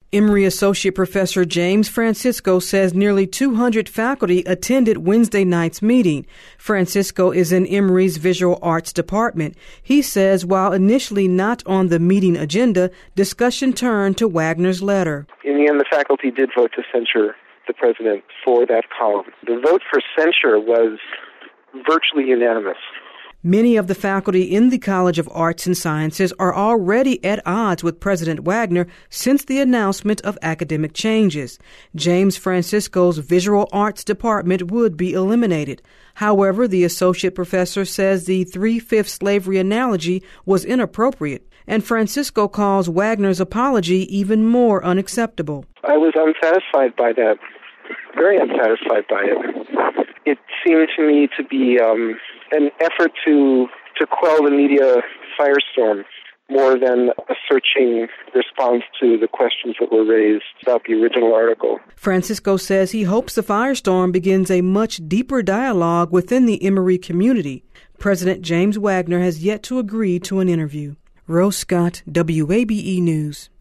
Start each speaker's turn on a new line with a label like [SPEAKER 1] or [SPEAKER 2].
[SPEAKER 1] Emory Associate Professor James Francisco says nearly 200 faculty attended Wednesday night's meeting. Francisco is in Emory's Visual Arts Department. He says while initially not on the meeting agenda, discussion turned to Wagner's letter.
[SPEAKER 2] In the end, the faculty did vote to censure the president for that column. The vote for censure was virtually unanimous.
[SPEAKER 1] Many of the faculty in the College of Arts and Sciences are already at odds with President Wagner since the announcement of academic changes. James Francisco's Visual Arts Department would be eliminated. However, the associate professor says the 3/5 slavery analogy was inappropriate, and Francisco calls Wagner's apology even more unacceptable.
[SPEAKER 2] I was unsatisfied by that, very unsatisfied by it. It seemed to me to be an effort to quell the media firestorm more than a searching response to the questions that were raised about the original article.
[SPEAKER 1] Francisco says he hopes the firestorm begins a much deeper dialogue within the Emory community. President James Wagner has yet to agree to an interview. Rose Scott, WABE News.